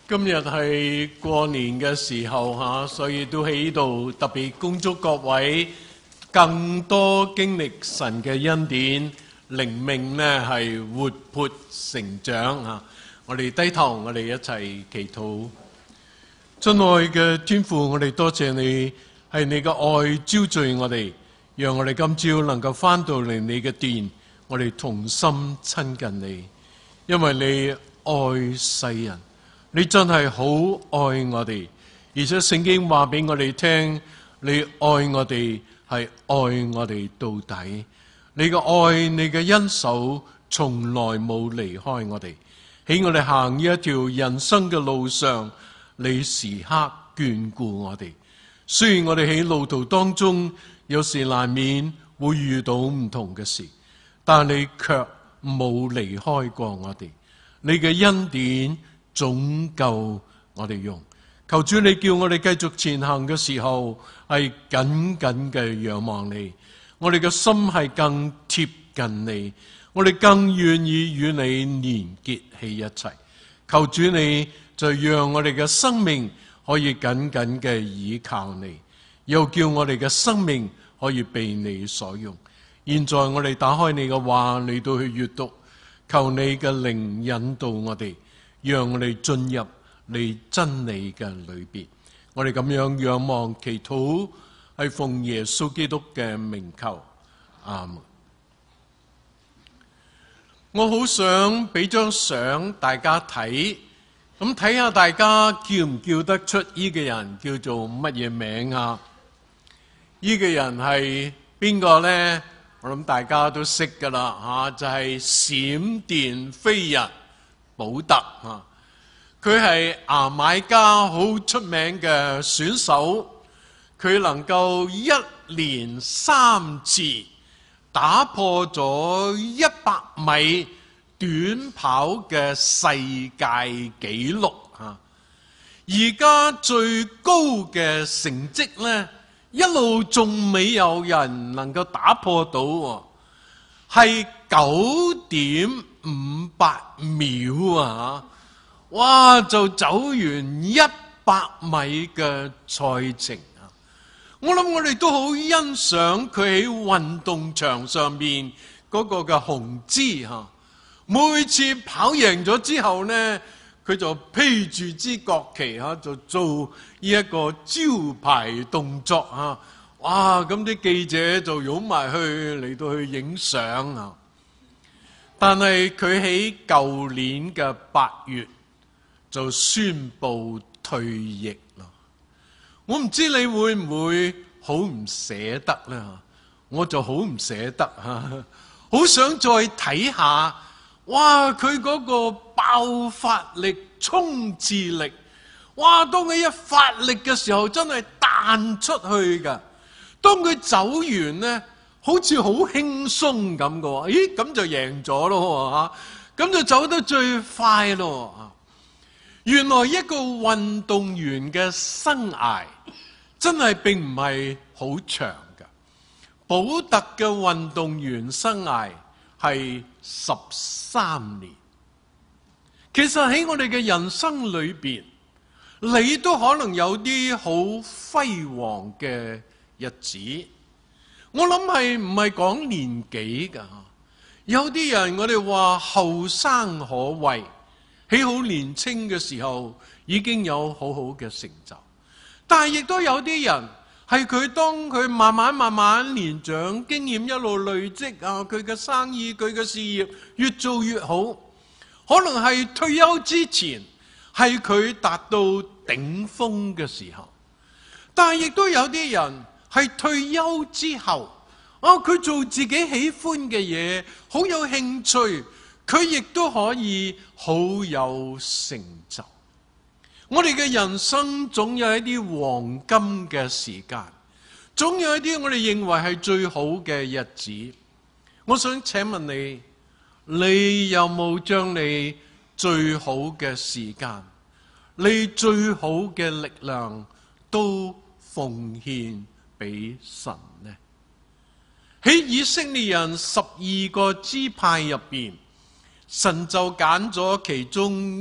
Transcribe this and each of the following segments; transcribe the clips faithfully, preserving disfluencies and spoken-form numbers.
今日係過年嘅時候吓，所以都喺度特別恭祝各位更多經歷神嘅恩典，靈命呢係活潑成長吓。我哋低頭，我哋一齊祈禱。親愛嘅天父，我哋多謝你，係你嘅愛招聚我哋，讓我哋今朝能夠翻到嚟你嘅殿，我哋同心親近你，因為你愛世人。你真係好愛我哋，而且聖經話俾我哋聽，你愛我哋係愛我哋到底。你嘅愛，你嘅恩手從來冇離開我哋。喺我哋行呢一條人生嘅路上，你時刻眷顧我哋。雖然我哋喺路途當中有時難免會遇到唔同嘅事，但你卻冇離開過我哋。你嘅恩典總夠我哋用，求主你叫我哋繼續前行嘅時候係緊緊嘅仰望你，我哋嘅心係更貼近你，我哋更願意與你連結起一齊。求主你就讓我哋嘅生命可以緊緊嘅倚靠你，又叫我哋嘅生命可以被你所用。現在我哋打開你嘅話嚟到去閱讀，求你嘅靈引導我哋，讓我哋進入你真理嘅裏邊。我哋咁樣仰望祈禱，係奉耶穌基督嘅名求，阿門。我好想俾張相大家睇，咁睇下大家叫唔叫得出呢個人叫做乜嘢名啊？呢個人係邊個呢？我諗大家都識噶啦吓，就係閃電飛人保特啊！佢係牙買加好出名嘅選手，佢能夠一連三次打破咗一百米短跑嘅世界紀錄啊！而家最高嘅成績呢，一路仲未有人能夠打破到，係九點五八秒啊！哇，就走完一百米嘅賽程啊！我諗我哋都好欣賞佢喺運動場上面嗰個嘅雄姿吓。每次跑贏咗之後呢，佢就披住支國旗吓，就做呢一個招牌動作吓。哇！咁啲記者就湧埋去嚟到去影相啊！但係佢喺舊年嘅八月就宣布退役啦。我唔知你會唔會好唔捨得呢？我就好唔捨得吓，好想再睇下。哇！佢嗰個爆發力、衝刺力，哇！當佢一發力嘅時候，真係彈出去噶。當佢走完呢，好似好輕鬆咁嘅。咦？咁就贏咗咯吓，咁就走得最快咯。原來一個運動員嘅生涯真係並唔係好長噶。保特嘅運動員生涯係十三年。其實喺我哋嘅人生裏邊，你都可能有啲好輝煌嘅日子。我諗係唔係講年紀噶，有啲人我哋話後生可畏，喺好年輕嘅時候已經有好好嘅成就，但係亦都有啲人係佢當佢慢慢慢慢年長，經驗一路累積啊，佢嘅生意佢嘅事業越做越好，可能係退休之前係佢達到頂峰嘅時候，但係亦都有啲人係退休之後啊，佢做自己喜歡嘅嘢，好有興趣，佢亦都可以好有成就。我哋嘅人生總有一啲黃金嘅時間，總有一啲我哋認為係最好嘅日子。我想請問你，你有冇將你最好嘅時間，你最好嘅力量都奉獻俾神呢？喺以色列人十二個支派入邊，神就揀咗其中一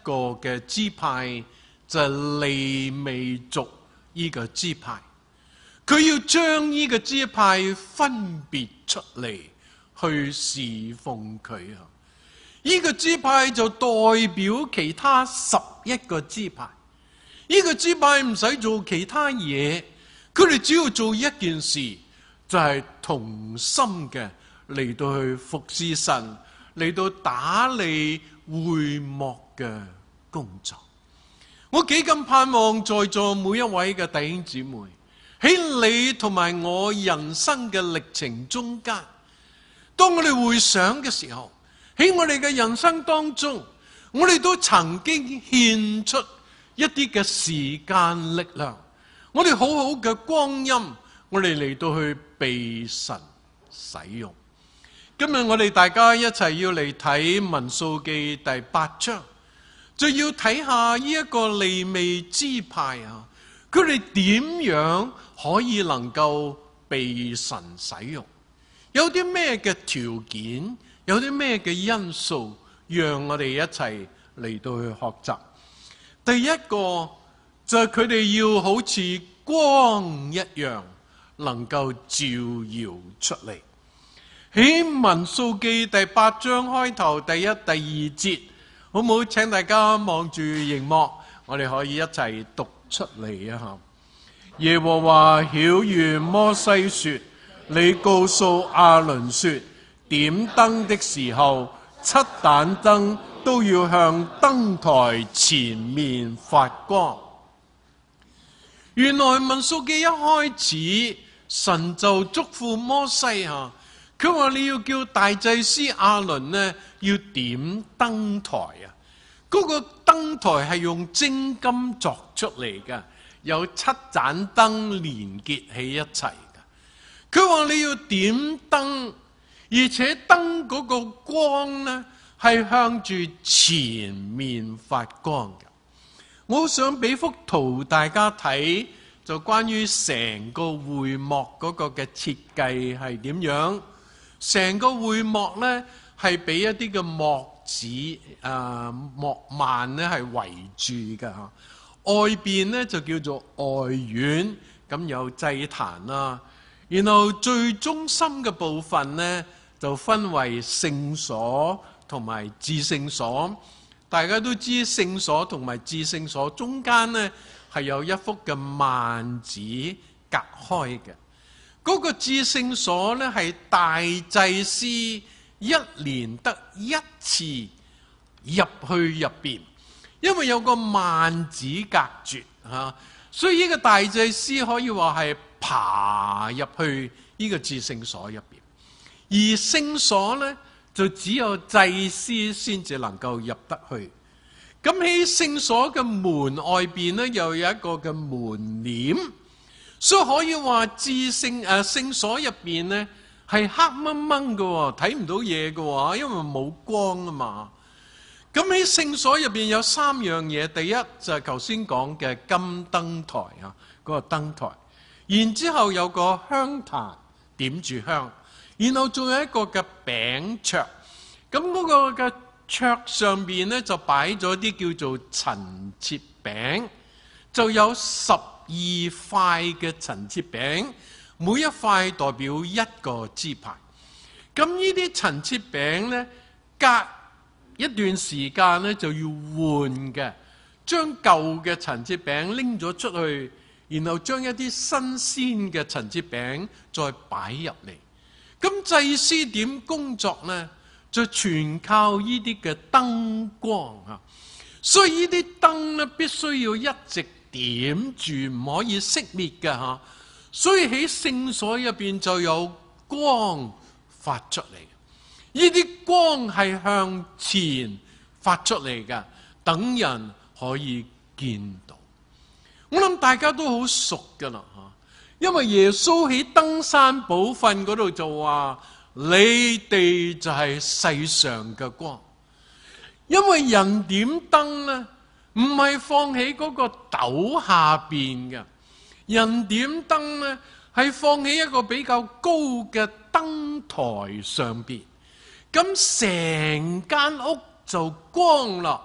個嘅支派，就係利未族呢個支派。佢要將呢個支派分別出嚟去侍奉佢啊！呢個支派就代表其他十一個支派。呢個支派唔使做其他嘢，佢哋只要做一件事，就係同心嘅嚟到去服侍神，嚟到打理會幕嘅工作。我幾咁盼望在座每一位嘅弟兄姊妹，喺你同埋我人生嘅歷程中間，當我哋回想嘅時候，喺我哋嘅人生當中，我哋都曾經獻出一啲嘅時間力量，我哋好好嘅光陰，我哋嚟到去被神使用。今日我哋大家一齊要嚟睇民數記第八章，就要睇下呢一個利未支派啊，佢哋點樣可以能夠被神使用？有啲咩嘅條件？有啲咩嘅因素，讓我哋一齊嚟到去學習？第一個就係佢哋要好似光一樣，能夠照耀出嚟。喺民數記第八章開頭第一、第二節，好唔好？請大家望住熒幕，我哋可以一齊讀出嚟啊！耶和華曉諭摩西說：你告訴亞倫說，點燈的時候，七盞燈都要向燈台前面發光。原來民數記一開始，神就囑咐摩西啊，佢話你要叫大祭司亞倫呢，要點燈台啊。嗰個燈台係用精金作出嚟嘅，有七盞燈連結喺一齊嘅。佢話你要點燈。而且燈嗰個光呢，係向住前面發光嘅。我好想俾幅圖大家睇，就關於成個會幕嗰個嘅設計係點樣。成個會幕呢，係俾一啲嘅幕子啊幕幔呢係圍住嘅。外邊呢就叫做外院，咁有祭壇啦。然後最中心嘅部分呢，就分為聖所同埋至聖所。大家都知聖所同埋至聖所中間呢係有一幅嘅幔子隔開嘅。嗰個至聖所呢係大祭司一年得一次入去入邊，因為有個幔子隔絕吓，所以呢個大祭司可以話係爬入去呢個至聖所入邊。而聖所呢，就只有祭司先至能夠入得去。咁喺聖所嘅門外邊呢，又有一個嘅門簾，所以可以話至聖誒聖所入邊呢係黑掹掹嘅，睇唔到嘢嘅，因為冇光啊嘛。咁喺聖所入邊有三樣嘢，第一就係頭先講嘅金燈台啊，嗰個燈台，然之後有個香壇點住香。然後仲有一個嘅餅桌，咁嗰個嘅桌上邊呢，就擺咗啲叫做陳設餅，就有十二塊嘅陳設餅，每一塊代表一個支派。咁呢啲陳設餅呢，隔一段時間呢就要換嘅，將舊嘅陳設餅拎咗出去，然後將一啲新鮮嘅陳設餅再擺入嚟。咁祭司點工作呢？就全靠呢啲嘅燈光啊！所以呢啲燈呢，必須要一直點住，唔可以熄滅嘅吓。所以喺聖所入邊就有光發出嚟。呢啲光係向前發出嚟嘅，等人可以見到。我諗大家都好熟噶啦吓。因為耶穌喺登山寶訓嗰度就話：你哋就係世上嘅光。因為人點燈呢，唔係放喺嗰個斗下邊嘅，人點燈呢係放喺一個比較高嘅燈台上邊，咁成間屋就光啦，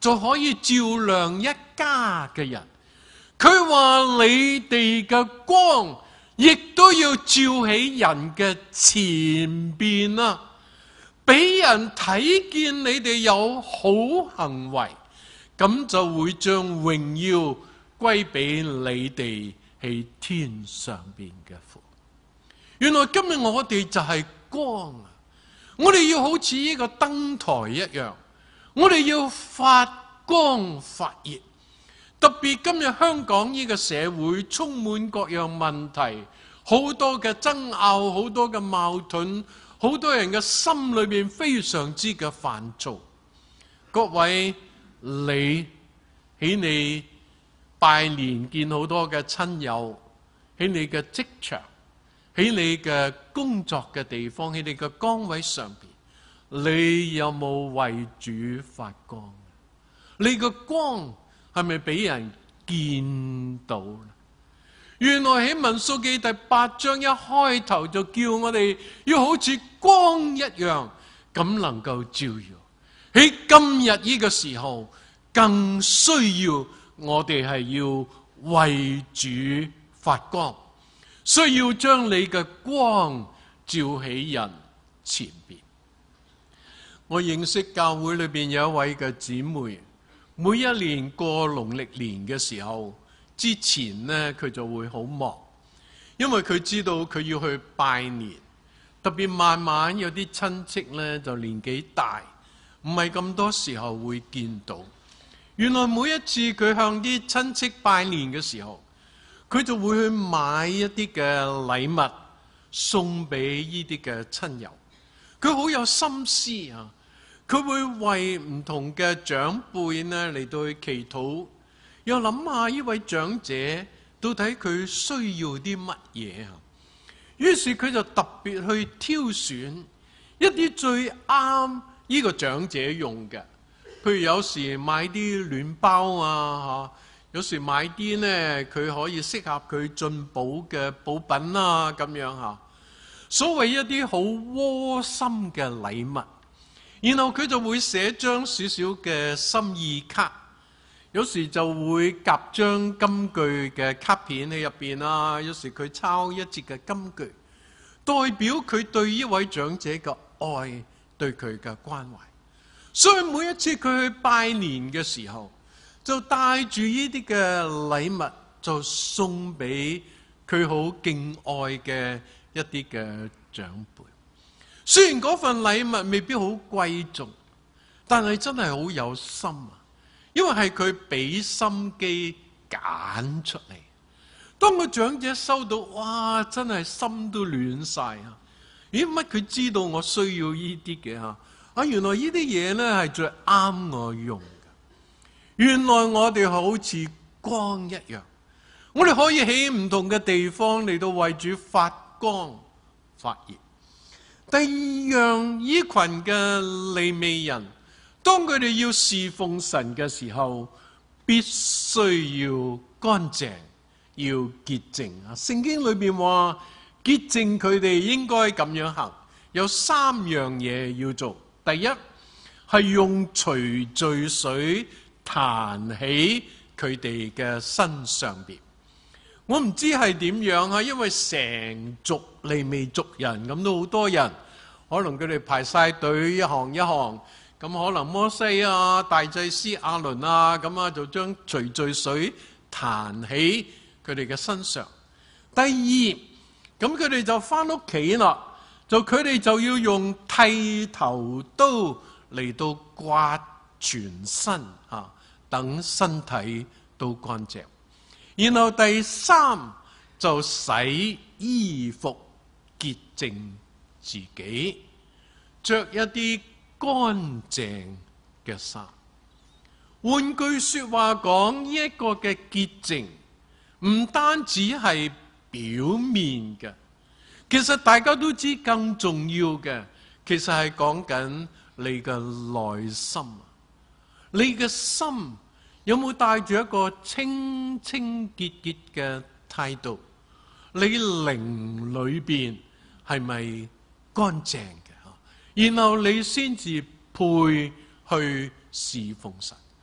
就可以照亮一家嘅人。佢話你哋嘅光亦都要照喺人嘅前邊啊，俾人睇見你哋有好行為，咁就會將榮耀歸俾你哋喺天上邊嘅父。原來今日我哋就係光啊！我哋要好似呢個燈台一樣，我哋要發光發熱。特別今日香港呢個社會充滿各樣問題，好多嘅爭拗，好多嘅矛盾，好多人嘅心裏面非常之嘅煩躁。各位，你喺你拜年見好多嘅親友，喺你嘅職場，喺你嘅工作嘅地方，喺你嘅崗位上邊，你有冇為主發光？你嘅光係咪俾人見到？原來喺民數記第八章一開頭就叫我哋要好似光一樣咁能夠照耀。喺今日呢個時候，更需要我哋係要為主發光，需要將你嘅光照喺人前邊。我認識教會裏邊有一位嘅姊妹，每一年過農曆年嘅時候之前呢，佢就會好忙，因為佢知道佢要去拜年，特別慢慢有啲親戚呢就年紀大，唔係咁多時候會見到。原來每一次佢向啲親戚拜年嘅時候，佢就會去買一啲嘅禮物送俾呢啲嘅親友。佢好有心思啊！佢會為唔同嘅長輩呢嚟到去祈禱，又諗下呢位長者到底佢需要啲乜嘢啊？於是佢就特別去挑選一啲最啱呢個長者用嘅，譬如有時買啲暖包啊，有時買啲呢佢可以適合佢進補嘅補品啊，咁樣吓。所謂一啲好窩心嘅禮物。然後佢就會寫張少少嘅心意卡，有時就會夾張金句嘅卡片喺入邊啊，有時佢抄一節嘅金句，代表佢對呢位長者嘅愛，對佢嘅關懷。所以每一次佢去拜年嘅時候，就帶住呢啲嘅禮物，就送俾佢好敬愛嘅一啲嘅長輩。雖然嗰份禮物未必好貴重，但係真係好有心啊！因為係佢俾心機揀出嚟。當個長者收到，哇！真係心都暖晒啊！咦？乜佢知道我需要呢啲嘅吓？啊，原來呢啲嘢呢係最啱我用嘅。原來我哋好似光一樣，我哋可以喺唔同嘅地方嚟到為主發光發熱。第二樣，呢群嘅利未人，當佢哋要侍奉神嘅時候，必須要乾淨，要潔淨啊！聖經裏邊話潔淨佢哋應該咁樣行，有三樣嘢要做。第一係用除罪水彈喺佢哋嘅身上邊。我唔知係點樣啊，因為成族利未族人咁都好多人，可能佢哋排晒隊一行一行，咁可能摩西啊、大祭司亞倫啊，咁啊就將除罪水彈喺佢哋嘅身上。第二，咁佢哋就翻屋企啦，就佢哋就要用剃頭刀嚟到刮全身啊，等身體都乾淨。然後第三就洗衣服潔淨自己，着一啲乾淨嘅衫。換句說話講，呢一個嘅潔淨唔單止係表面嘅，其實大家都知更重要嘅，其實係講緊你嘅內心。你嘅心有冇帶住一個清清潔潔嘅態度？你靈裏邊係咪乾淨嘅？然後你先至配去侍奉神。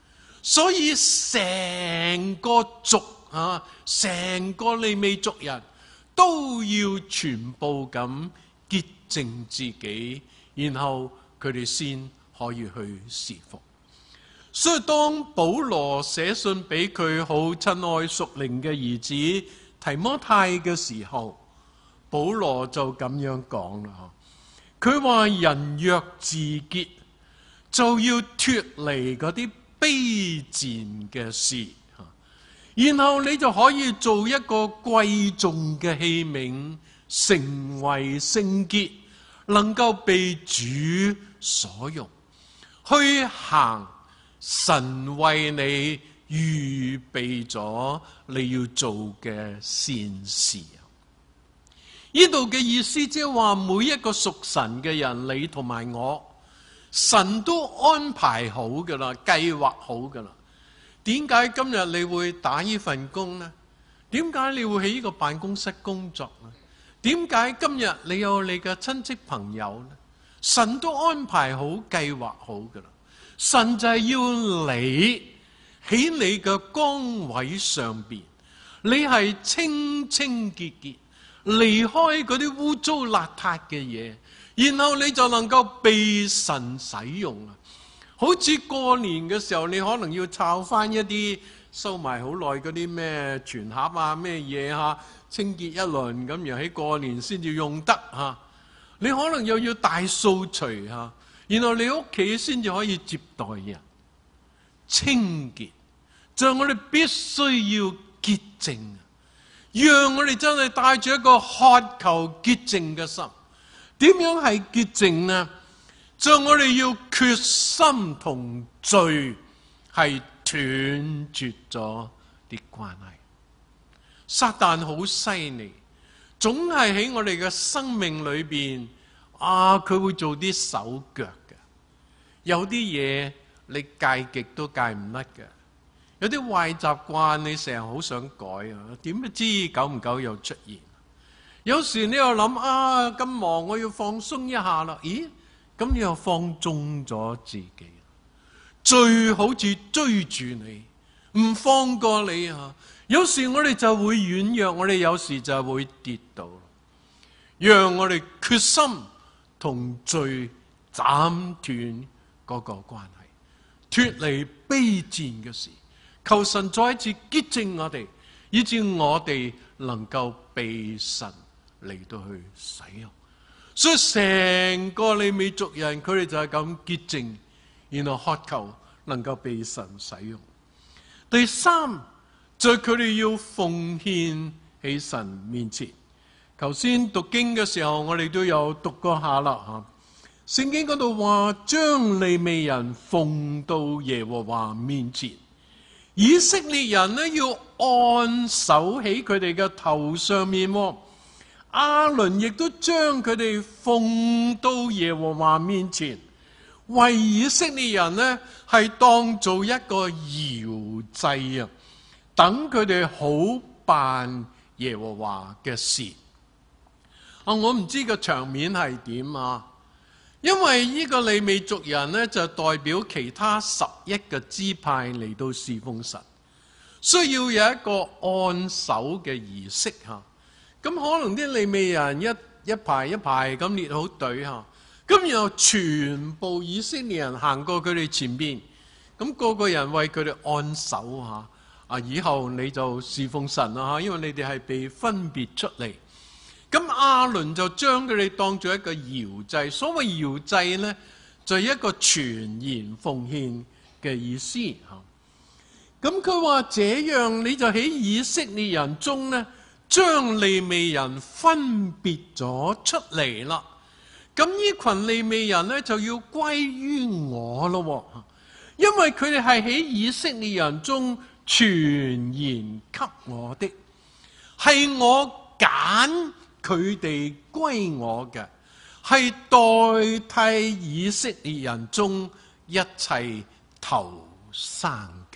所以成個族啊，成個利未族人都要全部咁潔淨自己，然後佢哋先可以去侍奉。所以當保羅寫信俾佢好親愛屬靈嘅兒子提摩太嘅時候，保羅就咁樣講啦。佢話人若自潔，就要脫離嗰啲卑賤嘅事，然後你就可以做一個貴重嘅器皿，成為聖潔，能夠被主所用，去行神為你預備咗你要做嘅善事。呢度嘅意思即係話，每一個屬神嘅人，你同埋我，神都安排好噶啦，計劃好噶啦。點解今日你會打呢份工呢？點解你會喺呢個辦公室工作呢？點解今日你有你嘅親戚朋友呢？神都安排好，計劃好噶啦。神就係要你喺你嘅崗位上邊，你係清清潔潔，離開嗰啲污糟邋遢嘅嘢，然後你就能夠被神使用啊！好似過年嘅時候，你可能要抄翻一啲收埋好耐嗰啲咩全盒啊咩嘢吓，清潔一輪咁，然後喺過年先至用得吓。你可能又要大掃除吓，然後你屋企先至可以接待人。清潔就係我哋必須要潔淨，讓我哋真係帶住一個渴求潔淨嘅心。點樣係潔淨呢？就我哋要決心同罪係斷絕咗啲關係。撒旦好犀利，總係喺我哋嘅生命裏邊啊，佢會做啲手腳嘅。有啲嘢你戒極都戒唔甩嘅，有啲壞習慣你成日好想改啊，點不知久唔久又出現。有時你又諗啊，咁忙我要放鬆一下啦，咦？咁你又放縱咗自己，罪好似追住你，唔放過你啊！有時我哋就會軟弱，我哋有時就會跌倒。讓我哋決心同罪斬斷嗰個關係，脫離卑賤嘅事，求神再一次潔淨我哋，以致我哋能夠被神嚟到去使用。所以成個利未族人，佢哋就係咁潔淨，然後渴求能夠被神使用。第三就係佢哋要奉獻喺神面前。頭先讀經嘅時候，我哋都有讀過下啦吓。聖經嗰度話，將利未人奉到耶和華面前，以色列人呢要按手喺佢哋嘅頭上面。亞倫亦都將佢哋奉到耶和華面前，為以色列人呢係當做一個搖祭啊，等佢哋好辦耶和華嘅事。啊，我唔知個場面係點啊，因為呢個利未族人呢就代表其他十一個支派嚟到侍奉神，需要有一個按手嘅儀式吓。咁可能啲利未人一一排一排咁列好隊吓，咁然後全部以色列人行過佢哋前邊，咁個個人為佢哋按手吓，啊以後你就侍奉神啦吓，因為你哋係被分別出嚟。咁亞倫就將佢哋當做一個搖祭，所謂搖祭呢，就係一個全然奉獻嘅意思吓。咁佢話這樣你就喺以色列人中呢，將利未人分別咗出嚟啦，咁呢群利未人呢就要歸於我咯，因為佢哋係喺以色列人中全然給我的，係我揀佢哋歸我嘅，係代替以色列人中一切頭生嘅。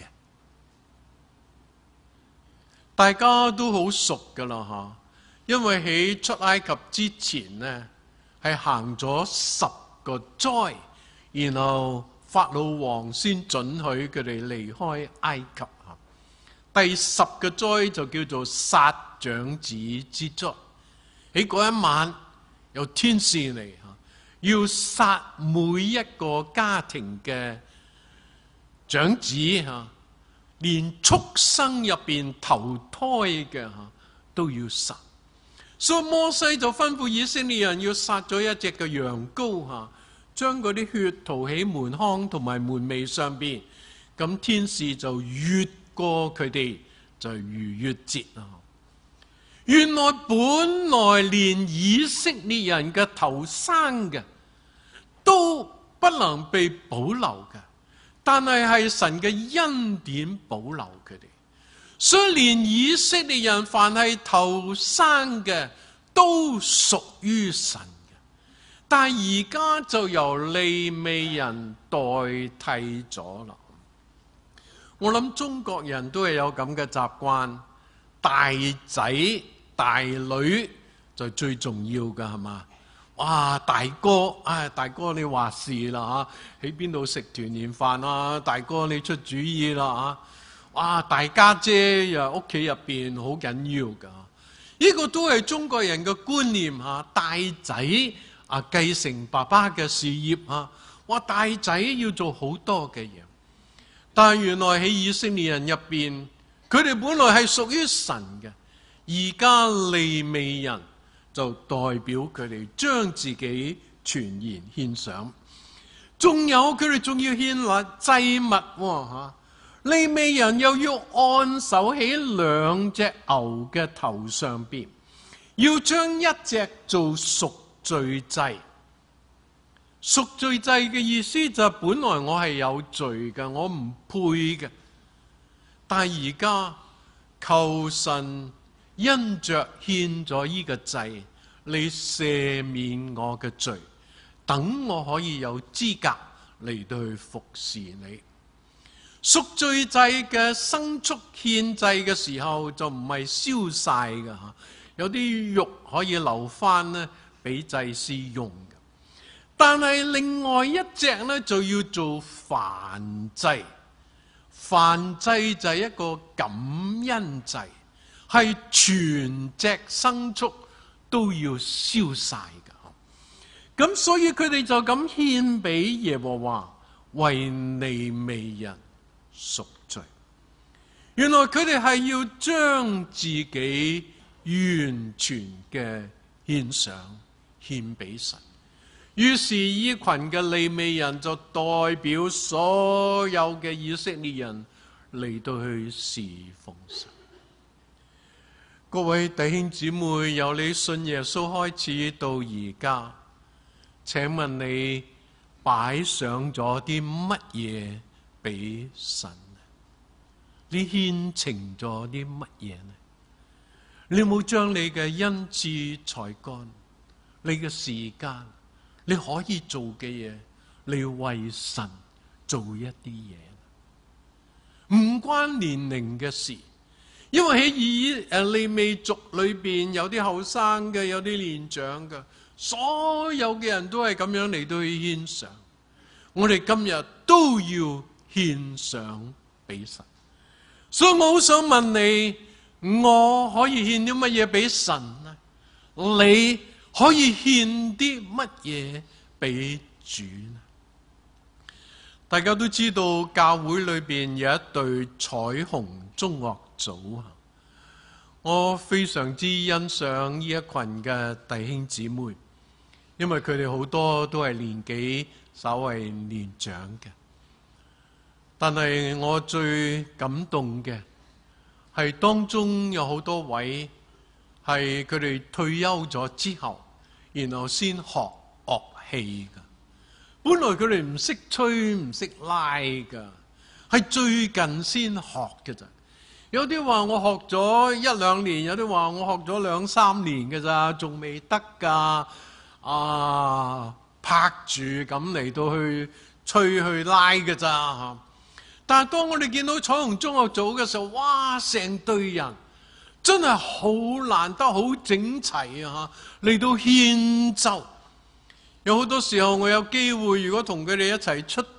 大家都好熟噶啦吓，因為喺出埃及之前呢，係行咗十個災，然後法老王先准許佢哋離開埃及。第十個災就叫做殺長子之災。喺嗰一晚有天使嚟，要殺每一個家庭嘅長子，連畜生入邊投胎嘅都要殺。所以摩西就吩咐以色列人要殺咗一隻嘅羊羔，將嗰啲血塗喺門框同埋門楣上邊，咁天使就越過佢哋，就係逾越節啊！原來本來連以色列人嘅頭生嘅都不能被保留嘅，但係係神嘅恩典保留佢哋，所以連以色列人凡係頭生嘅都屬於神嘅，但係而家就由利未人代替咗啦。我諗中國人都係有咁嘅習慣，大仔大女就最重要噶，係嘛？哇，大哥，唉，大哥你話事啦吓，喺邊度食團年飯啊？大哥你出主意啦吓，哇，大家姐又屋企入邊好緊要噶，呢個都係中國人嘅觀念吓，大仔啊繼承爸爸嘅事業啊，哇，大仔要做好多嘅嘢。但係原來喺以色列人入邊，佢哋本來係屬於神嘅，而家利未人就代表佢哋將自己全然獻上。仲有佢哋仲要獻禮祭物喎吓，利未人又要按手喺兩隻牛嘅頭上邊，要將一隻做贖罪祭。贖罪祭嘅意思就係本來我係有罪嘅，我唔配嘅，但係而家求神因着獻咗呢個祭，你赦免我嘅罪，等我可以有資格嚟到去服侍你。贖罪祭嘅牲畜獻祭嘅時候就唔係燒晒嘅吓，有啲肉可以留翻呢俾祭司用。但係另外一隻呢，就要做燔祭，燔祭就係一個感恩祭，係全隻牲畜都要燒晒噶。咁所以佢哋就咁獻俾耶和華，為利未人贖罪。原來佢哋係要將自己完全嘅獻上，獻俾神。於是呢群嘅利未人就代表所有嘅以色列人嚟到去侍奉神。各位弟兄姊妹，由你信耶穌開始到而家，請問你擺上咗啲乜嘢俾神？你獻呈咗啲乜嘢呢？你有冇將你嘅恩賜才幹、你嘅時間、你可以做嘅嘢，你要為神做一啲嘢，唔關年齡嘅事。因為喺以誒利未族裏邊，有啲後生嘅，有啲年長嘅，所有嘅人都係咁樣嚟到去獻上。我哋今日都要獻上俾神，所以我好想問你，我可以獻啲乜嘢俾神呢？你可以獻啲乜嘢俾主呢？大家都知道教會裏邊有一對彩虹中樂組，我非常之欣賞呢一群嘅弟兄姊妹，因為佢哋好多都係年紀稍為年長嘅。但係我最感動嘅係當中有好多位係佢哋退休咗之後，然後先學樂器㗎。本來佢哋唔識吹唔識拉㗎，係最近先學嘅咋。有啲話我學咗一兩年，有啲話我學咗兩三年嘅咋，仲未得㗎。啊，拍住咁嚟到去吹去拉嘅咋。但係當我哋見到彩虹中樂組嘅時候，哇！成隊人真係好難得，好整齊啊！嚟到獻奏，有好多時候我有機會，如果同佢哋一齊出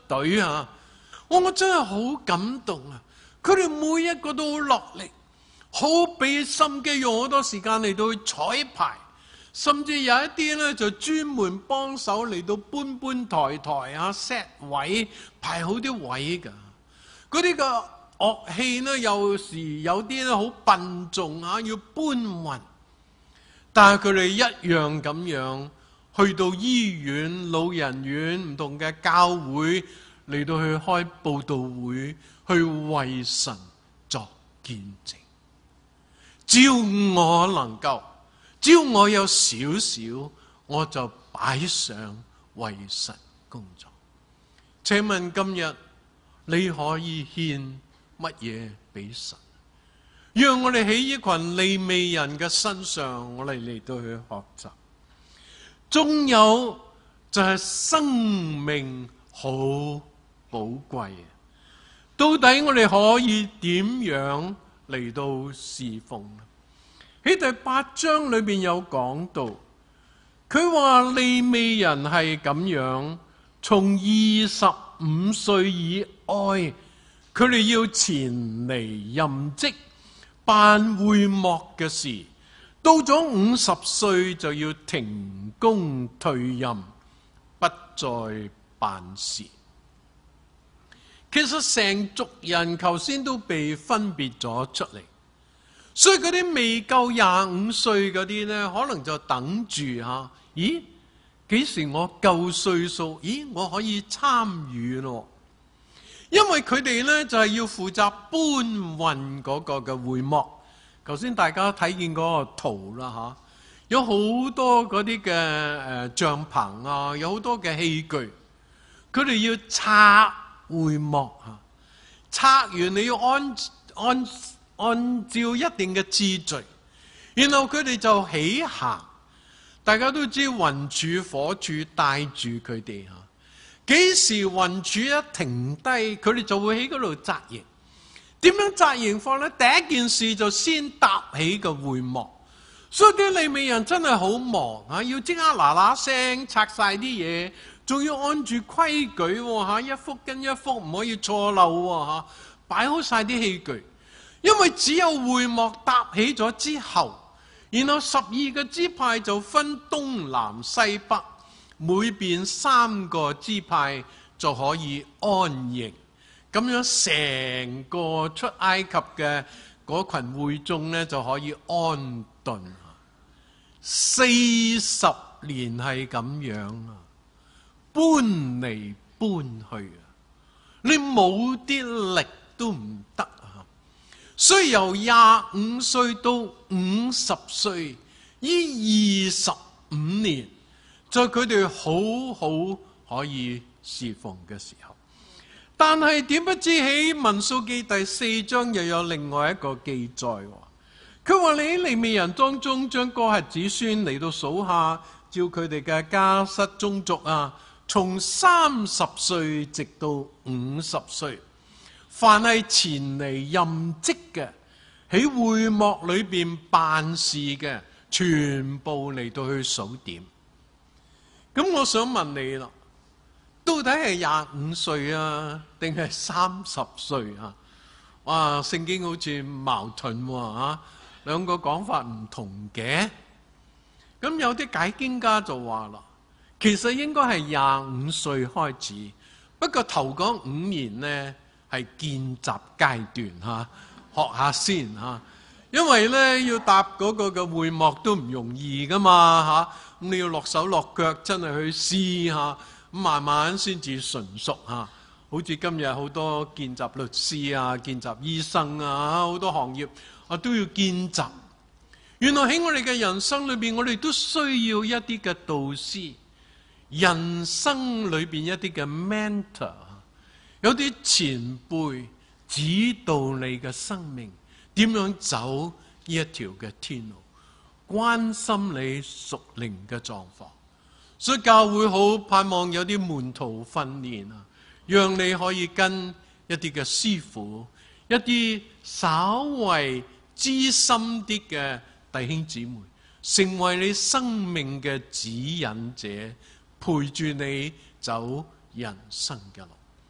隊啊，我我真係好感動啊！佢哋每一個都好落力，好俾心機，用好多時間嚟到去彩排，甚至有一啲咧就專門幫手嚟到搬搬抬抬啊 set 位，排好啲位噶。嗰啲嘅樂器呢，有時有啲咧好笨重啊，要搬運，但係佢哋一樣咁樣去到醫院、老人院、唔同嘅教會嚟到去開佈道會，去為神作見證。只要我能夠，只要我有少少，我就擺上為神工作。請問今日你可以獻乜嘢俾神？讓我哋喺呢群利未人嘅身上，我哋嚟到去學習。仲有就係生命好寶貴。到底我哋可以點樣嚟到侍奉？喺第八章裏邊有講到，佢話利未人係咁樣，從二十五歲以外，佢哋要前嚟任職辦會幕嘅事，到咗五十歲就要停工退任，不再辦事。其實成族人頭先都被分別咗出嚟，所以嗰啲未夠廿五歲嗰啲呢，可能就等住吓，咦？幾時我夠歲數？咦？我可以參與咯。因為佢哋呢，就係要負責搬運嗰個嘅會幕。頭先大家睇見嗰個圖啦吓，有好多嗰啲嘅誒帳篷啊，有好多嘅器具，佢哋要拆會幕啊，拆完你要按按按照一定嘅次序，然後佢哋就起行。大家都知雲柱火柱帶住佢哋吓，幾時雲柱一停低，佢哋就會喺嗰度紮營。點樣紮營法呢？第一件事就先搭起個會幕，所以啲利未人真係好忙啊，要即刻嗱嗱聲拆晒啲嘢，仲要按住規矩吓，一幅跟一幅唔可以錯漏吓，擺好晒啲器具。因為只有會幕搭起咗之後，然後十二個支派就分東南西北，每邊三個支派就可以安營。咁樣成個出埃及嘅嗰群會眾呢，就可以安頓。四十年係咁樣啊，搬嚟搬去啊，你冇啲力都唔得啊。所以由廿五歲到五十歲，呢二十五年，在佢哋好好可以侍奉嘅時候。但係點不知喺民數記第四章又有另外一個記載，佢話你喺利未人當中將哥轄子孫嚟到數下，照佢哋嘅家室宗族啊，從三十歲直到五十歲，凡係前嚟任職嘅，喺會幕裏邊辦事嘅，全部嚟到去數點。咁我想問你啦，到底係廿五歲啊，定係三十歲啊？哇，聖經好似矛盾喎啊，兩個講法唔同嘅。咁有啲解經家就話啦，其實應該係廿五歲開始，不過頭嗰五年呢係見習階段吓，學下先吓。因為呢要搭嗰個嘅會幕都唔容易噶嘛吓，咁你要落手落腳真係去試下。慢慢先至純熟吓，好似今日好多見習律師啊、見習醫生啊，好多行業啊都要見習。原來喺我哋嘅人生裏邊，我哋都需要一啲嘅導師，人生裏邊一啲嘅 mentor， 有啲前輩指導你嘅生命點樣走呢一條嘅天路，關心你屬靈嘅狀況。所以教會好盼望有啲門徒訓練啊，讓你可以跟一啲嘅師傅，一啲稍為資深啲嘅弟兄姊妹，成為你生命嘅指引者，陪住你走人生嘅路。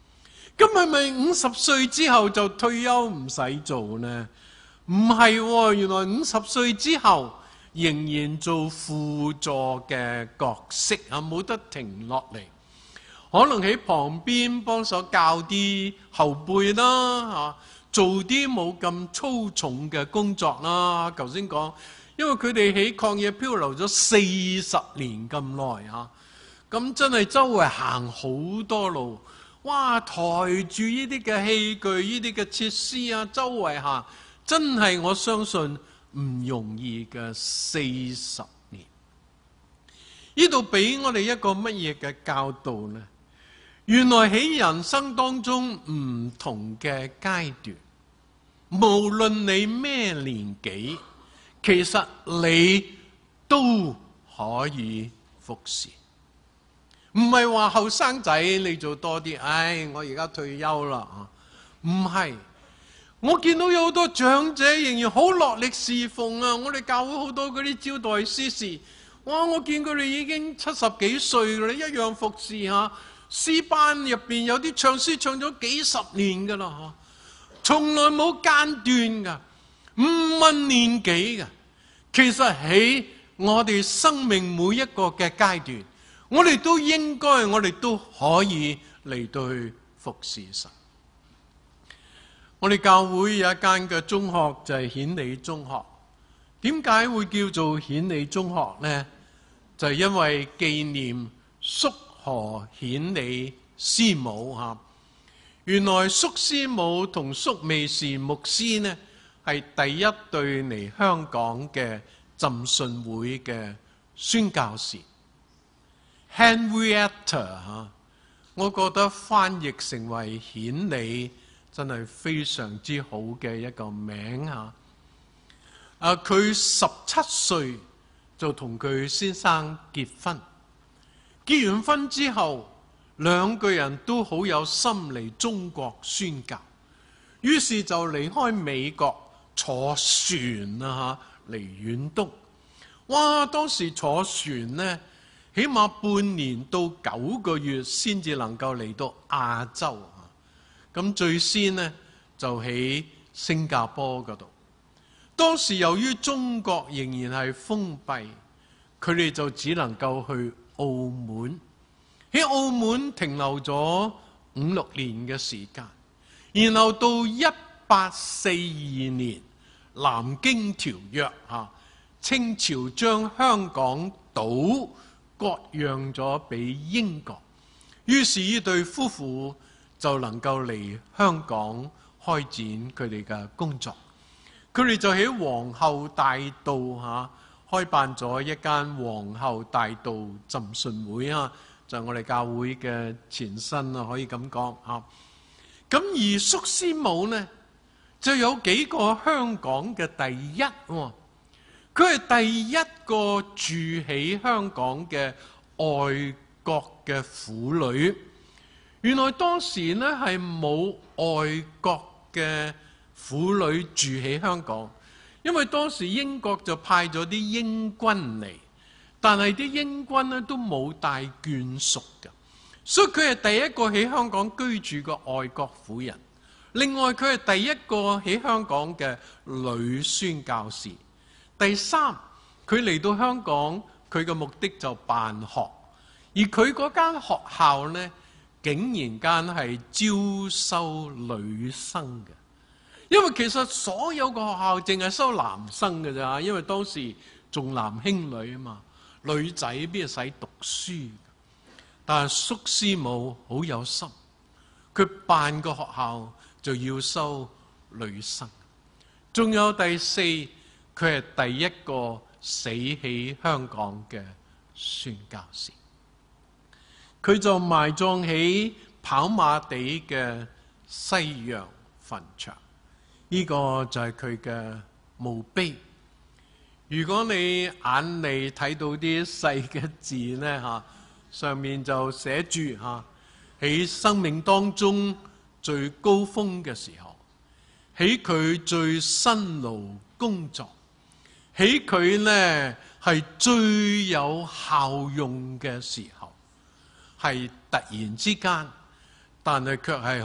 咁係咪五十歲之後就退休唔使做呢？唔係喎，原來五十歲之後仍然做輔助嘅角色啊，冇得停落嚟。可能喺旁邊幫手教啲後輩啦，嚇，做啲冇咁粗重嘅工作啦。頭先講，因為佢哋喺曠野漂流咗四十年咁耐嚇，咁真係周圍行好多路，哇！抬住呢啲嘅器具、呢啲嘅設施啊，周圍行，真係我相信唔容易嘅四十年。呢度俾我哋一個乜嘢嘅教導呢？原來喺人生當中唔同嘅階段，無論你咩年紀，其實你都可以服侍。唔係話後生仔你做多啲，唉，我而家退休啦。唔係，我見到有好多長者仍然好落力侍奉啊！我哋教會好多嗰啲招待司事，哇！我見佢哋已經七十幾歲啦，一樣服侍吓。詩班入邊有啲唱詩唱咗幾十年噶啦，從來冇間斷噶，唔問年紀噶。其實喺我哋生命每一個嘅階段，我哋都應該，我哋都可以嚟到去服侍神。我哋教會有一間嘅中學就係顯理中學。點解會叫做顯理中學呢？就係因為紀念叔何顯理師母吓。原來叔師母同叔美士牧師呢，係第一對嚟香港嘅浸信會嘅宣教士。Henrietta 吓，我覺得翻譯成為顯理真係非常之好嘅一個名吓。啊，佢十七歲就同佢先生結婚。結完婚之後，兩個人都好有心嚟中國宣教，於是就離開美國坐船啊嚟遠東。哇！當時坐船呢，起碼半年到九個月先至能夠嚟到亞洲啊。咁最先呢，就喺新加坡嗰度。當時由於中國仍然係封閉，佢哋就只能夠去澳門，喺澳門停留咗五六年嘅時間，然後到一八四二年南京條約吓，清朝將香港島割讓咗俾英國，於是呢對夫婦就能夠嚟香港開展佢哋嘅工作。佢哋就喺皇后大道吓開辦咗一間皇后大道浸信會啊，就係我哋教會嘅前身啊，可以咁講啊。咁而叔師母呢，就有幾個香港嘅第一，佢係第一個住喺香港嘅外國嘅婦女。原來當時呢係冇外國嘅婦女住喺香港，因為當時英國就派咗啲英軍嚟，但係啲英軍咧都冇帶眷屬嘅，所以佢係第一個喺香港居住嘅外國婦人。另外佢係第一個喺香港嘅女宣教士。第三，佢嚟到香港，佢嘅目的就辦學，而佢嗰間學校呢，竟然間係招收女生嘅。因為其實所有個學校淨係收男生嘅咋，因為當時重男輕女啊嘛，女仔邊使讀書？但係叔師母好有心，佢辦個學校就要收女生。仲有第四，佢係第一個死喺香港嘅宣教士，佢就埋葬喺跑馬地嘅西洋墳場。呢個就係佢嘅墓碑。如果你眼利睇到啲細嘅字呢，吓，上面就寫住吓，喺生命當中最高峰嘅時候，喺佢最辛勞工作，喺佢呢係最有效用嘅時候，係突然之間，但係卻係好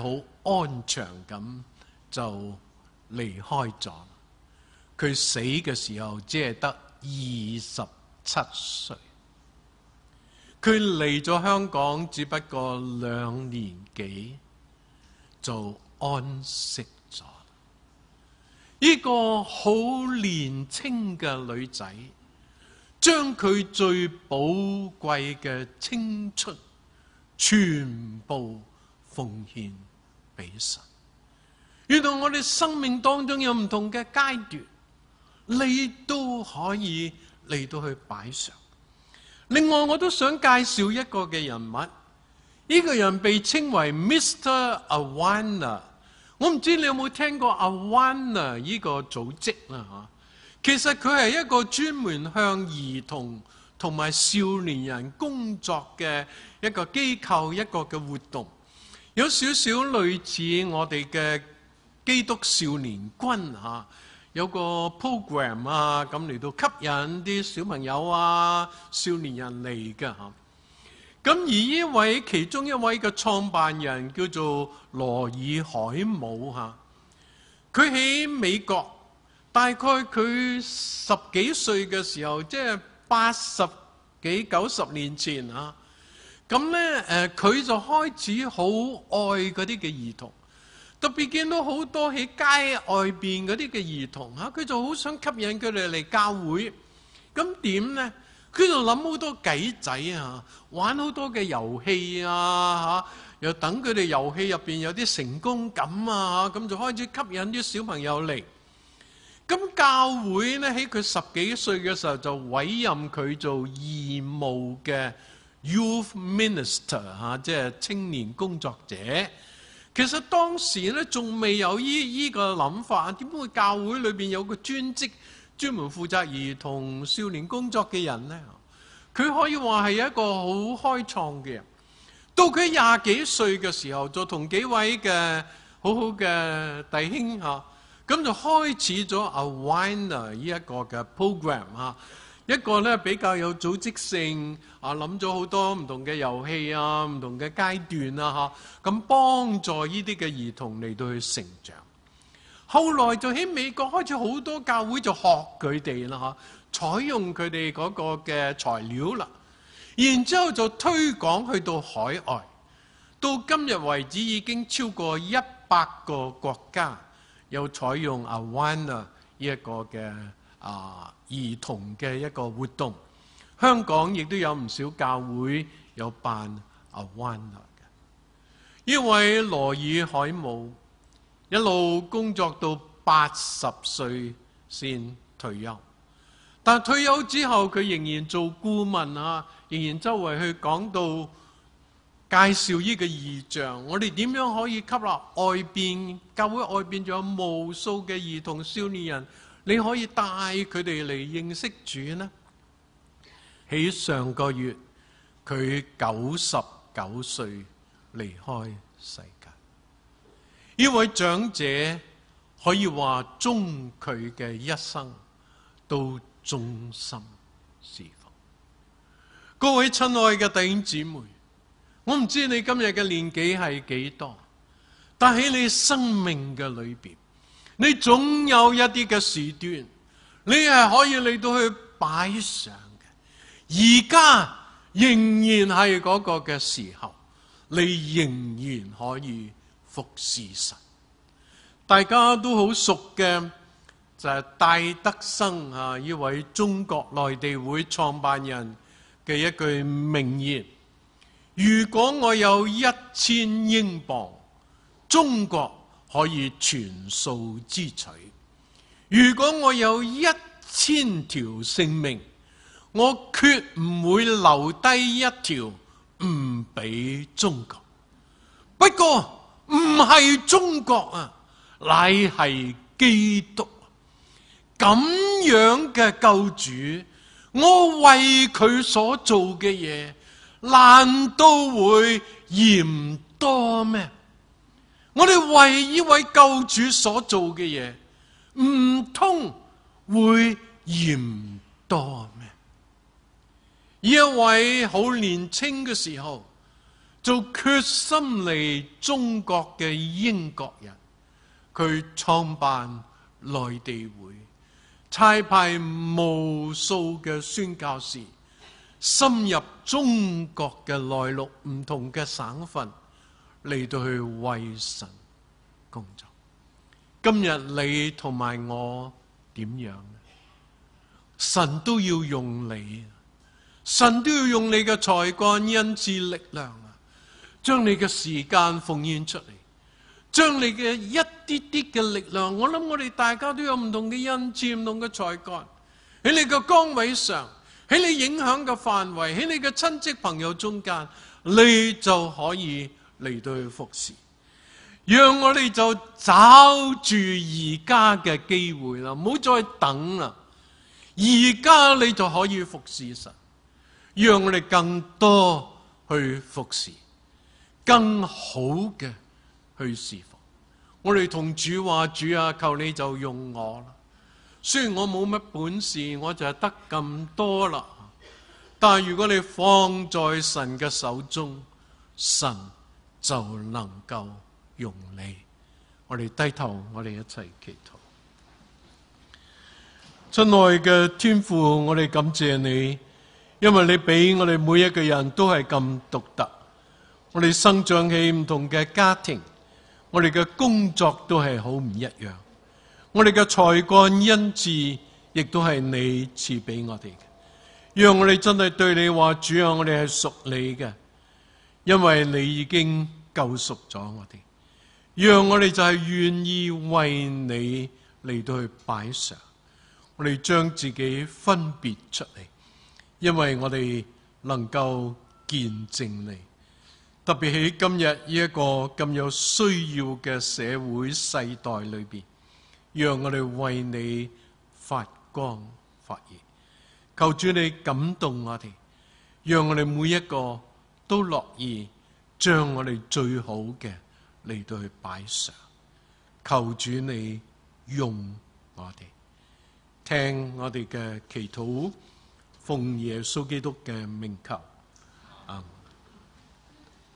安詳咁就離開咗。佢死嘅時候只係得二十七歲。佢嚟咗香港只不過兩年幾就安息咗。呢個好年輕嘅女仔，將佢最寶貴嘅青春全部奉獻俾神。原來我哋生命當中有唔同嘅階段，你都可以嚟到去擺上。另外我都想介紹一個嘅人物，呢個人被稱為 Mister Awana。 我唔知你有冇聽過 Awana 呢個組織啦吓。其實佢係一個專門向兒童同埋少年人工作嘅一個機構，一個嘅活動，有少少類似我哋嘅基督少年軍吓。有個 program 啊，咁嚟到吸引啲小朋友啊、少年人嚟嘅嚇。咁而呢位其中一位嘅創辦人叫做羅爾海姆嚇，佢喺美國，大概佢十幾歲嘅時候，即係八十幾九十年前啊。咁咧誒，佢就開始好愛嗰啲嘅兒童。特別見到好多喺街外邊嗰啲嘅兒童嚇，佢就好想吸引佢哋嚟教會。咁點呢？佢就諗好多計仔啊，玩好多嘅遊戲啊嚇，又等佢哋遊戲入邊有啲成功感啊，咁就開始吸引啲小朋友嚟。咁教會呢，喺佢十幾歲嘅時候就委任佢做義務嘅 Youth Minister 嚇，即係青年工作者。其實當時咧仲未有依依個諗法，點會教會裏邊有個專職專門負責兒童少年工作嘅人呢？佢可以話係一個好開創嘅人。到佢廿幾歲嘅時候，就同幾位嘅好好嘅弟兄嚇，咁就開始咗 Awana 呢一個嘅 program 嚇。一個咧比較有組織性啊，諗咗好多唔同嘅遊戲啊，唔同嘅階段啊嚇，咁幫助呢啲嘅兒童嚟到去成長。後來就喺美國開始好多教會就學佢哋啦嚇，採用佢哋嗰個嘅材料啦，然之後就推廣去到海外，到今日為止已經超過一百個國家有採用 Awana 呢一個嘅啊兒童嘅一個活動。香港亦都有唔少教會有辦 Awana 嘅。呢位羅爾海姆一路工作到八十歲先退休，但退休之後佢仍然做顧問啊，仍然周圍去講到介紹呢個異象，我哋點樣可以吸納外邊教會外邊仲有無數嘅兒童少年人，你可以帶佢哋嚟認識主呢？喺上個月佢九十九歲離開世界。呢位長者可以話終佢嘅一生都忠心侍奉。各位親愛嘅弟兄姊妹，我唔知你今日嘅年紀係幾多，但喺你生命嘅裏邊，你總有一啲嘅時段，你係可以嚟到去擺上嘅。而家仍然係嗰個嘅時候，你仍然可以服侍神。大家都好熟嘅就係戴德生啊，呢位中國內地會創辦人嘅一句名言：如果我有一千英鎊，中國可以全數支取；如果我有一千條性命，我決唔會留低一條唔俾中國。不過唔係中國啊，乃係基督。咁樣嘅救主，我為佢所做嘅嘢，難道會嫌多咩？我哋為呢位救主所做嘅嘢，唔通會嫌多咩？呢一位好年輕嘅時候做決心嚟中國嘅英國人，佢創辦內地會，差派無數嘅宣教士深入中國嘅內陸唔同嘅省份，嚟到去為神工作。今日你同埋我點樣呢？神都要用你，神都要用你嘅才幹、恩賜、力量啊，將你嘅時間奉獻出嚟，將你嘅一啲啲嘅力量，我諗我哋大家都有唔同嘅恩賜、唔同嘅才幹，喺你嘅崗位上，喺你影響嘅範圍，喺你嘅親戚朋友中間，你就可以嚟到去服侍。讓我哋就找住而家嘅機會啦，唔好再等啦。而家你就可以服侍神，讓我哋更多去服侍，更好嘅去侍奉。我哋同主話：主啊，求你就用我啦。雖然我冇乜本事，我就係得咁多啦。但係如果你放在神嘅手中，神就能夠用你。我哋低頭，我哋一齊祈禱。親愛嘅天父，我哋感謝你，因為你俾我哋每一個人都係咁獨特。我哋生長起唔同嘅家庭，我哋嘅工作都係好唔一樣。我哋嘅才幹恩賜亦都係你賜俾我哋嘅。讓我哋真係對你話：主啊，我哋係屬你嘅，因為你已經救贖咗我哋。讓我哋就係願意為你嚟到去擺上。我哋將自己分別出嚟，因為我哋能夠見證你。特別喺今日呢一個咁有需要嘅社會世代裏邊，讓我哋為你發光發熱。求主你感動我哋，讓我哋每一個都樂意將我哋最好嘅嚟到去擺上。求主你用我哋。聽我哋嘅祈禱，奉耶穌基督嘅名求，阿們。